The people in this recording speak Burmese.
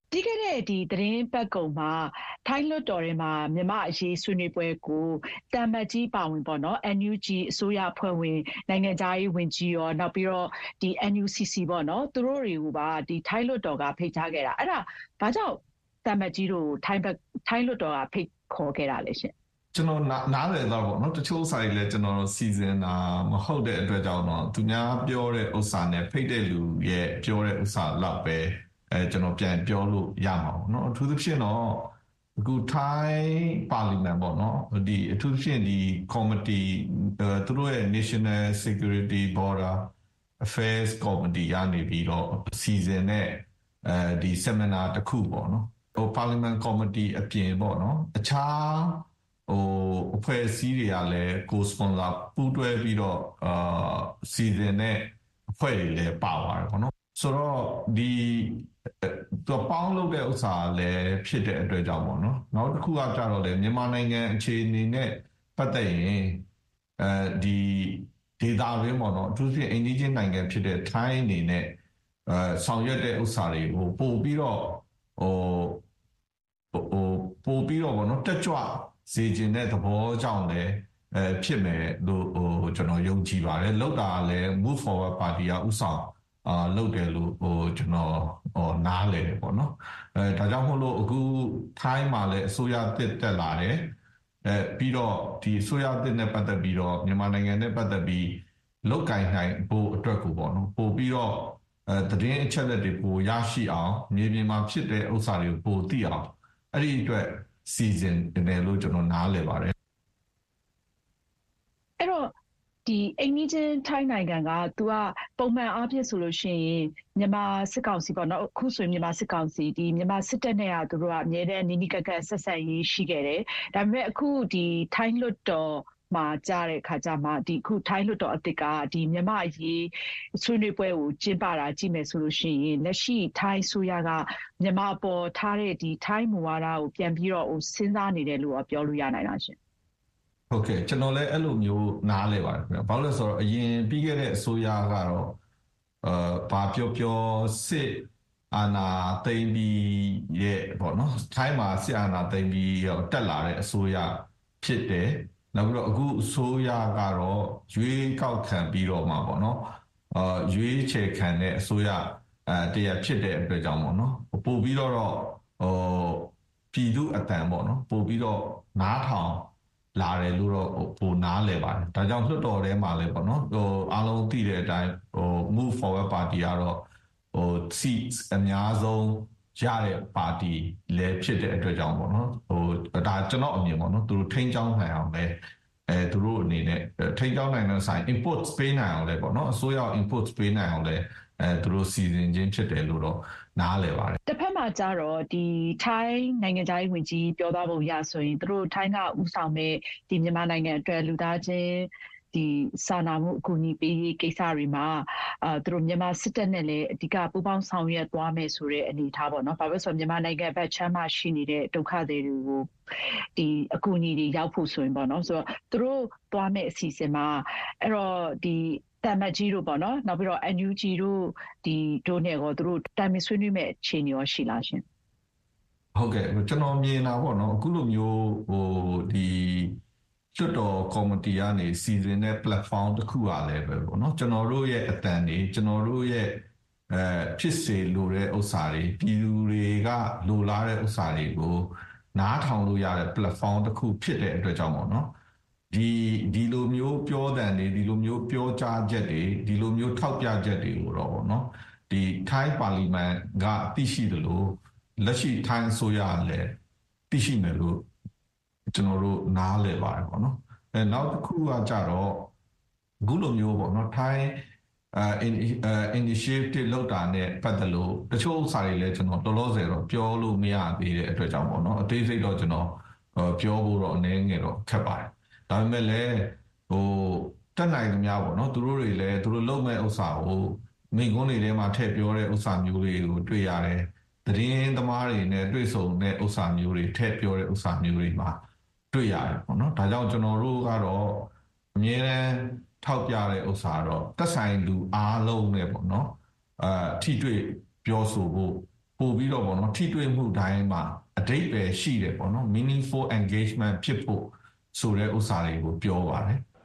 ပြီးခဲ့တဲ့ဒီသတင်းပတ်ကုံမှာထိုင်းလွှတ်တော်ထဲမှာမြန်မာအရေးဆွေးနွေးပွဲကိုတမ်မတ်ကြီးပါဝင်ပေါ့နော် NUG အစိုးရအဖွဲ့ဝင်နိုင်ငံသားရေးဝန်ကြီးရောနောက်ပြီးတော့ဒီ NUCC ပေါ့နော်သူတို့တွေကိုပါဒီထိုင်းလွှတ်တော်ကဖိတ်ကြားခဲ့တာအဲ့ဒါဘာကြောင့်တမ်မတ်ကြီးတို့ထိုင်းလွှတ်တော်ကဖိတ်ခေါ်ခဲ့တာလဲရှင်ကျွန်တော်နားလည်တော့ပေါ့နော်တချို့ဥစ္စာတွေလည်းကျွန်တော်စီစဉ်တာမဟုတ်တဲ့အတွက်ကြောင့်တော့သူများပြောတဲ့ဥစ္စာနဲ့ဖိတ်တဲ့လူရဲ့ပြောတဲ့ဥစ္စာလောက်ပဲကျွန်တော်ပြန်ပြောလို့ရမှာပေါ့နော်အထူးသဖြင့်တော့အခုထိုင်းပါလီမန်ပေါ့နော်ဒီအထူးသဖြင့်ဒီ committee သူတို့ရဲ့ National Security Border Affairs Committee ကနေပြီးတော့စီစဉ်တဲ့ဒီ seminar တစ်ခုပေါ့နော်Parliament Committee အပြင်ပေါ့နော်အခြားအဖွဲ့အစည်းတွေကလည်းကိုစပွန်ဆာပူးတွဲပြီးတော့စီစဉ်တဲ့အဖွဲ့တွေလည်းပါပါတယ်ပေါ့နော်ဆိုတော့ဒီသူပေါင်းလုပ်တဲ့ဥစ္စာလည်းဖြစ်တဲ့အတွက်ကြောင့်ပေါ့နော်နောက်တစ်ခုကကြတော့လေမြန်မာနိုင်ငံအခြေအနေနဲ့ပတ်သက်ရင်ဒီဒေတာရင်းပေါ့နော်အထူးသဖြင့်အိန္ဒိယနိုင်ငံဖြစ်တဲ့ထိုင်းအနေနဲ့ဆောင်ရွက်တဲ့ဥစ္စာတွေကိုပို့ပြီးတော့ပို့ပြီးတော့ပေါ့နော်တက်ကြွစေခြင်းတဲ့သဘောကြောင့်လည်းဖြစ်မယ်လို့ကျွန်တော်ယုံကြည်ပါတယ်လောက်တာလည်း Move Forward Party ကဥဆောင်လုပ်တယ်လို့ကျွန်တော်နားလည်တယ်ပေါ့နော်ဒါကြောင့်မို့လို့အခုထိုင်းမှာလည်းအစိုးရတက်လာတယ်ပြီးတော့ဒီအစိုးရနဲ့ပတ်သက်ပြီးတော့မြန်မာနိုင်ငံနဲ့ပတ်သက်ပြီးလောက်ကင်နိုင်ဖို့အတွက်ကိုပေါ့နော်ပို့ပြီးတော့သတင်းအချက်အလက်တွေပိုရရှိအောင်မြေပြင်မှာဖြစ်တဲ့ဥစ္စာတွေကိုပိုသိအောင်အဲ့ဒီအတွက်စီစဉ်တယ်လို့ကျွန်တော်နားလည်ပါတယ်အဲ့တော့ဒီအိမ်နီးချင်းထိုင်းနိုင်ငံကသူကပုံမှန်အားဖြင့်ဆိုလို့ရှိရင်မြန်မာစစ်ကောင်စီပေါ့နော်အခုဆိုရင်မြန်မာစစ်ကောင်စီဒီမြန်မာစစ်တပ်နဲ့ကသူတို့ကအမြဲတမ်းနီးနီးကပ်ကပ်ဆက်ဆက်ရေးရှိခဲ့တယ်ဒါပေမဲ့အခုဒီထိုင်းလွတ်တော်မှာကြားတဲ့ခါကျမှဒီအခုထိုင်းလွတ်တော်အစ်စ်ကဒီမြန်မာရေးဆွေးနွေးပွဲကိုကျင်းပတာကြည့်မယ်ဆိုလို့ရှိရင်လက်ရှိထိုင်းဆိုရကမြန်မာပေါ်ထားတဲ့ဒီထိုင်းမူဝါဒကိုပြန်ပြီးတော့စဉ်းစားနေတယ်လို့ပြောလို့ရနိုင်လားရှင်ဟုတ်ကဲ့ကျွန်တော်လည်းအဲ့လိုမျိုးနားလဲပါတယ်ခင်ဗျဘာလို့လဲဆိုတော့အရင်ပြီးခဲ့တဲ့အစိုးရကတော့ဘာပြောစစ်အာဏာသိမ်းပြီးရဲ့ပေါ့နော်ထိုင်းမှာစစ်အာဏာသိမ်းပြီးတက်လာတဲ့အစိုးရဖြစ်တယ်နောက်ပြီးတော့အခုအစိုးရကတော့ရွေးကောက်ခံပြီးတော့မှာပေါ့နော်ရွေးချယ်ခံတဲ့အစိုးရတရားဖြစ်တဲ့အတွက်ကြောင့်ပေါ့နော်ပို့ပြီးတော့ပြည်သူအတန်ပေါ့နော်ပို့ပြီးတော့နားထောင်လာတယ်လို့တော့ပိုနားလဲပါတယ်ဒါကြောင့်လွှတ်တော်ထဲမှာလည်းပေါ့နော်အားလုံးသိတဲ့အတိုင်းMove Forward Party ကတော့seats အများဆုံးရတဲ့ပါတီလည်းဖြစ်တဲ့အတွက်ကြောင့်ပေါ့နော်ဒါကျွန်တော်အမြင်ပေါ့နော်သူတို့ထိန်းချောင်းနိုင်အောင်လည်းသူတို့အနေနဲ့ထိန်းချောင်းနိုင်တဲ့ဆိုင် input ပေးနိုင်အောင်လည်းပေါ့နော်အစိုးရ input ပေးနိုင်အောင်လည်းသူတို့စီစဉ်ခြင်းဖြစ်တယ်လို့တော့နားလည်ပါတယ်တစ်ဖက်မှာကျတော့ဒီထိုင်းနိုင်ငံသားရေးဝန်ကြီးပြောသွားပုံရဆိုရင်သူတို့ထိုင်းကဥဆောင်မဲ့ဒီမြန်မာနိုင်ငံအတွက်လူသားချင်းဒီစာနာမှုအကူအညီပေးရေးကိစ္စတွေမှာသူတို့မြန်မာစစ်တပ်နဲ့လည်းအဓိကပူးပေါင်းဆောင်ရွက်သွားမယ်ဆိုတဲ့အနေအထားပေါ့နော်။ဘာလို့ဆိုတော့မြန်မာနိုင်ငံဘက်ချမ်းမှရှိနေတဲ့ဒုက္ခသည်တွေကိုဒီအကူအညီတွေရောက်ဖို့ဆိုရင်ပေါ့နော်။ဆိုတော့သူတို့သွားမဲ့အစီအစဉ်မှာအဲ့တော့ဒီတမ်မတ်ကြီးတို့ပေါ့နော်နောက်ပြီးတော့ NUG တို့ဒီတို့နဲ့ရောသူတို့တိုင်ပင်ဆွေးနွေးမဲ့အခြေအနေရောရှိလားရှင်ဟုတ်ကဲ့ကျွန်တော်မြင်တာပေါ့နော်အခုလိုမျိုးဒီလွှတ်တော်ကော်မတီကနေစီစဉ်တဲ့ platform တစ်ခုအားလည်းပဲပေါ့နော်ကျွန်တော်တို့ရဲ့အတန်တွေကျွန်တော်တို့ရဲ့ဖြစ်စေလိုတဲ့ဥစ္စာတွေပြည်သူတွေကလိုလားတဲ့ဥစ္စာတွေကိုနားထောင်လို့ရတဲ့ platform တစ်ခုဖြစ်တဲ့အတွက်ကြောင့်ပေါ့နော်ဒီလိုမျိုးပြောတဲ့နေဒီလိုမျိုးပြောကြားချက်တွေဒီလိုမျိုးထောက်ပြချက်တွေကိုတော့ပေါ့နော်ဒီထိုင်းပါလီမန်ကသိရှိတယ်လို့လက်ရှိထိုင်းအစိုးရလည်းသိရှိမယ်လို့ကျွန်တော်တို့နားလည်ပါတယ်ပေါ့နော်နောက်တစ်ခုကကြတော့အခုလိုမျိုးပေါ့နော်ထိုင်းinitiative လောက်တာနဲ့ပတ်သက်လို့တချို့ဥစ္စာတွေလည်းကျွန်တော်တော်တော်ဆယ်တော့ပြောလို့မရသေးတဲ့အတွက်ကြောင့်ပေါ့နော်အသေးစိတ်တော့ကျွန်တော်ပြောဖို့တော့အနေငယ်တော့ခက်ပါတယ်ဒါပေမဲ့လည်းတက်နိုင်သမျှပေါ့နော်သူတို့တွေလည်းသူတို့လုံမဲ့ဥစ္စာကိုမိန့်ခွန်းတွေထဲမှာထည့်ပြောတဲ့ဥစ္စာမျိုးတွေကိုတွေ့ရတယ်သတင်းသမားတွေနဲ့တွေ့ဆုံတဲ့ဥစ္စာမျိုးတွေထည့်ပြောတဲ့ဥစ္စာမျိုးတွေမှာတွေ့ရတယ်ပေါ့နော်ဒါကြောင့်ကျွန်တော်တို့ကတော့အမြဲတမ်းထောက်ပြတဲ့ဥစ္စာတော့တက်ဆိုင်လူအားလုံးနဲ့ပေါ့နော်ထိတွေ့ပြောဆိုဖို့ပို့ပြီးတော့ပေါ့နော်ထိတွေ့မှုတိုင်းမှာအဓိပ္ပာယ်ရှိတယ်ပေါ့နော် meaningful engagement ဖြစ်ဖို့ဆိုတဲ့ဥစ္စာတွေကိုပြောပါတယ်